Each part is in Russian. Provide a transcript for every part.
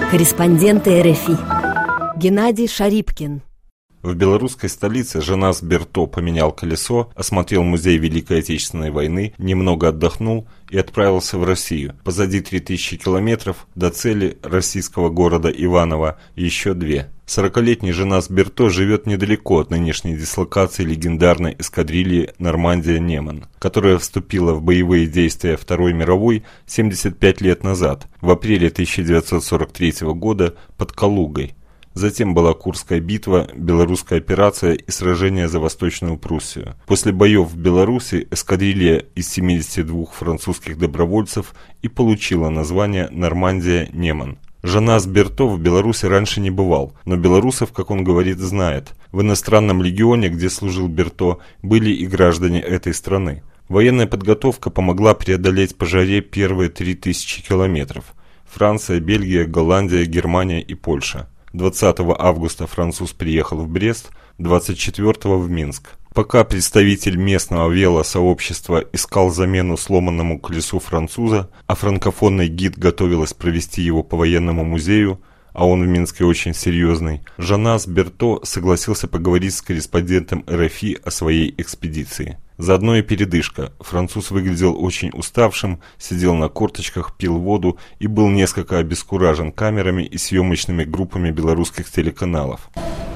Корреспонденты РФИ. Геннадий Шарипкин. В белорусской столице Жанас Берто поменял колесо, осмотрел музей Великой Отечественной войны, немного отдохнул и отправился в Россию. Позади 3000 километров, до цели российского города Иваново еще 2. 40-летний Жанас Берто живет недалеко от нынешней дислокации легендарной эскадрильи «Нормандия-Неман», которая вступила в боевые действия Второй мировой 75 лет назад, в апреле 1943 года под Калугой. Затем была Курская битва, Белорусская операция и сражение за Восточную Пруссию. После боев в Беларуси эскадрилья из 72 французских добровольцев и получила название «Нормандия-Неман». Жанас Берто в Беларуси раньше не бывал, но белорусов, как он говорит, знает. В иностранном легионе, где служил Берто, были и граждане этой страны. Военная подготовка помогла преодолеть по жаре первые 3000 километров. Франция, Бельгия, Голландия, Германия и Польша. 20 августа француз приехал в Брест, 24 в Минск. Пока представитель местного велосообщества искал замену сломанному колесу француза, а франкофонный гид готовилась провести его по военному музею, а он в Минске очень серьезный, Жанас Берто согласился поговорить с корреспондентом РФИ о своей экспедиции. Заодно и передышка. Француз выглядел очень уставшим, сидел на корточках, пил воду и был несколько обескуражен камерами и съемочными группами белорусских телеканалов.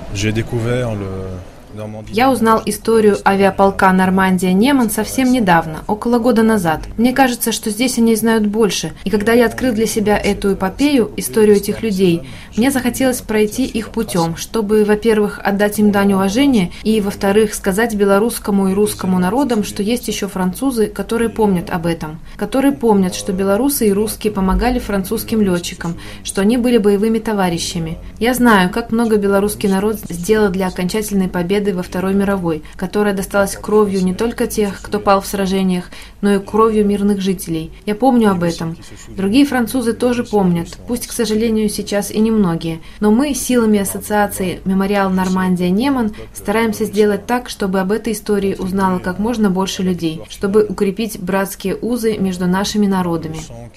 Я узнал историю авиаполка «Нормандия-Неман» совсем недавно, около года назад. Мне кажется, что здесь они знают больше. И когда я открыл для себя эту эпопею, историю этих людей, мне захотелось пройти их путем, чтобы, во-первых, отдать им дань уважения, и, во-вторых, сказать белорусскому и русскому народам, что есть еще французы, которые помнят об этом, которые помнят, что белорусы и русские помогали французским летчикам, что они были боевыми товарищами. Я знаю, как много белорусский народ сделал для окончательной победы во Второй мировой, которая досталась кровью не только тех, кто пал в сражениях, но и кровью мирных жителей. Я помню об этом. Другие французы тоже помнят, пусть, к сожалению, сейчас и немногие. Но мы силами ассоциации «Мемориал Нормандия-Неман» стараемся сделать так, чтобы об этой истории узнало как можно больше людей, чтобы укрепить братские узы между нашими народами.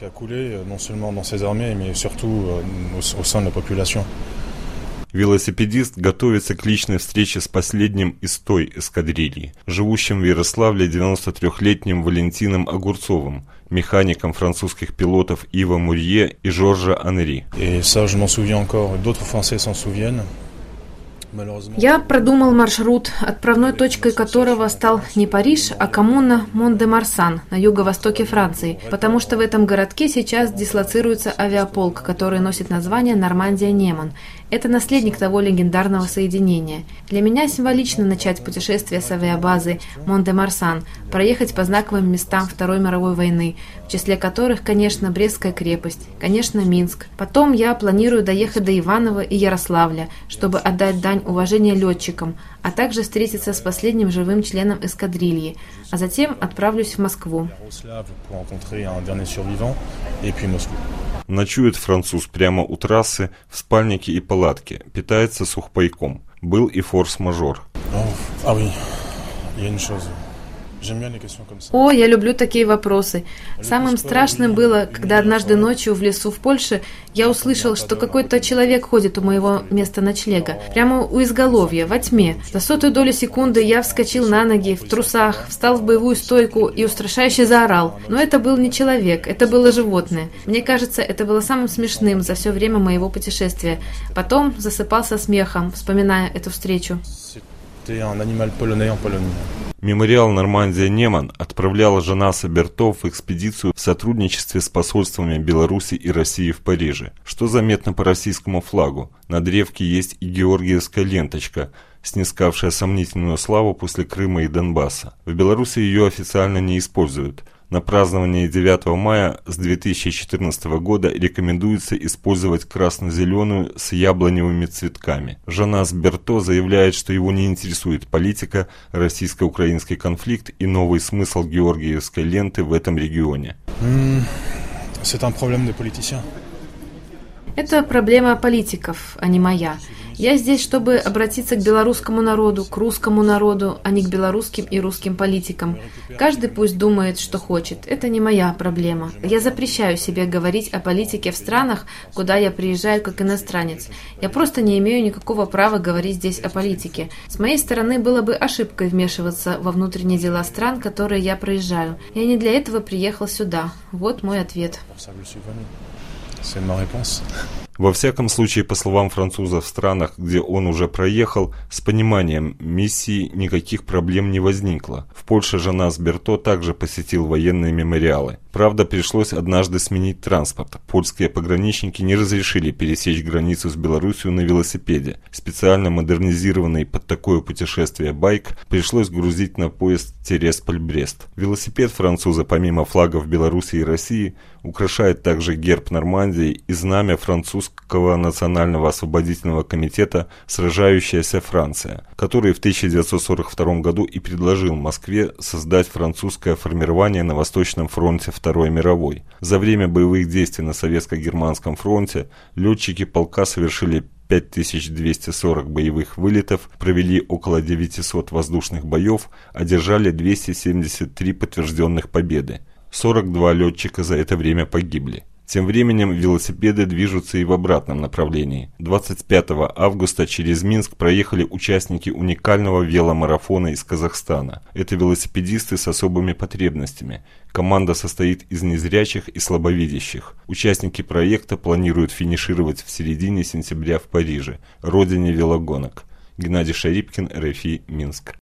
Велосипедист готовится к личной встрече с последним из той эскадрильи, живущим в Ярославле 93-летним Валентином Огурцовым, механиком французских пилотов Ива Мурье и Жоржа Анри. Я продумал маршрут, отправной точкой которого стал не Париж, а коммуна Мон-де-Марсан на юго-востоке Франции, потому что в этом городке сейчас дислоцируется авиаполк, который носит название «Нормандия-Неман». Это наследник того легендарного соединения. Для меня символично начать путешествие с авиабазы Мон-де-Марсан, проехать по знаковым местам Второй мировой войны, в числе которых, конечно, Брестская крепость, конечно, Минск. Потом я планирую доехать до Иваново и Ярославля, чтобы отдать дань уважения летчикам, а также встретиться с последним живым членом эскадрильи, а затем отправлюсь в Москву. Ночует француз прямо у трассы, в спальнике и палатке, питается сухпайком. Был и форс-мажор. О, я люблю такие вопросы. Самым страшным было, когда однажды ночью в лесу в Польше я услышал, что какой-то человек ходит у моего места ночлега, прямо у изголовья, во тьме. За сотую долю секунды я вскочил на ноги, в трусах, встал в боевую стойку и устрашающе заорал. Но это был не человек, это было животное. Мне кажется, это было самым смешным за все время моего путешествия. Потом засыпал со смехом, вспоминая эту встречу. Мемориал Нормандия-Неман отправлял Жанаса Берто в экспедицию в сотрудничестве с посольствами Беларуси и России в Париже. Что заметно по российскому флагу? На древке есть и георгиевская ленточка, снискавшая сомнительную славу после Крыма и Донбасса. В Беларуси ее официально не используют. На празднование 9 мая с 2014 года рекомендуется использовать красно-зеленую с яблоневыми цветками. Жанас Берто заявляет, что его не интересует политика, российско-украинский конфликт и новый смысл георгиевской ленты в этом регионе. Это проблема политиков, а не моя. Я здесь, чтобы обратиться к белорусскому народу, к русскому народу, а не к белорусским и русским политикам. Каждый пусть думает, что хочет. Это не моя проблема. Я запрещаю себе говорить о политике в странах, куда я приезжаю как иностранец. Я просто не имею никакого права говорить здесь о политике. С моей стороны было бы ошибкой вмешиваться во внутренние дела стран, которые я проезжаю. Я не для этого приехал сюда. Вот мой ответ. Во всяком случае, по словам француза, в странах, где он уже проехал, с пониманием миссии никаких проблем не возникло. В Польше Жанас Берто также посетил военные мемориалы. Правда, пришлось однажды сменить транспорт. Польские пограничники не разрешили пересечь границу с Белоруссией на велосипеде. Специально модернизированный под такое путешествие байк пришлось грузить на поезд Тересполь-Брест. Велосипед француза, помимо флагов Беларуси и России, украшает также герб Нормандии и знамя французского национального освободительного комитета «Сражающаяся Франция», который в 1942 году и предложил Москве создать французское формирование на Восточном фронте Второй мировой. За время боевых действий на Советско-Германском фронте летчики полка совершили 5240 боевых вылетов, провели около 900 воздушных боев, одержали 273 подтвержденных победы. 42 летчика за это время погибли. Тем временем велосипеды движутся и в обратном направлении. 25 августа через Минск проехали участники уникального веломарафона из Казахстана. Это велосипедисты с особыми потребностями. Команда состоит из незрячих и слабовидящих. Участники проекта планируют финишировать в середине сентября в Париже, родине велогонок. Геннадий Шарипкин, РФИ, Минск.